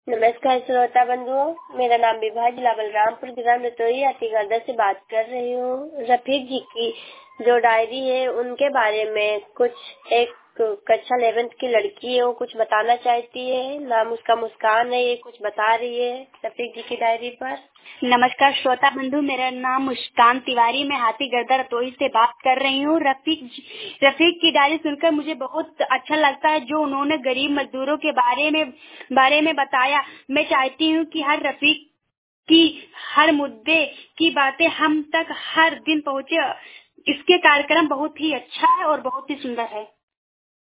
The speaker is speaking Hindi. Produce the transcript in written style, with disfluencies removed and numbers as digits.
नमस्कार श्रोता बंधुओं, मेरा नाम विभा, जिला बलरामपुर, ग्राम रतोई, हाथीगढ़ से बात कर रही हूँ। रफीक जी की जो डायरी है उनके बारे में कुछ एक कक्षा 11th की लड़की है, वो कुछ बताना चाहती है। नाम उसका मुस्कान है, ये कुछ बता रही है रफीक जी की डायरी पर। नमस्कार श्रोता बंधु, मेरा नाम मुस्कान तिवारी, मैं हाथीगढ़ रतोई से बात कर रही हूँ। रफीक की डायरी सुनकर मुझे बहुत अच्छा लगता है, जो उन्होंने गरीब मजदूरों के बारे में बताया। मैं चाहती हूँ कि हर रफीक की हर मुद्दे की बातें हम तक हर दिन पहुँचे। इसके कार्यक्रम बहुत ही अच्छा है और बहुत ही सुंदर है।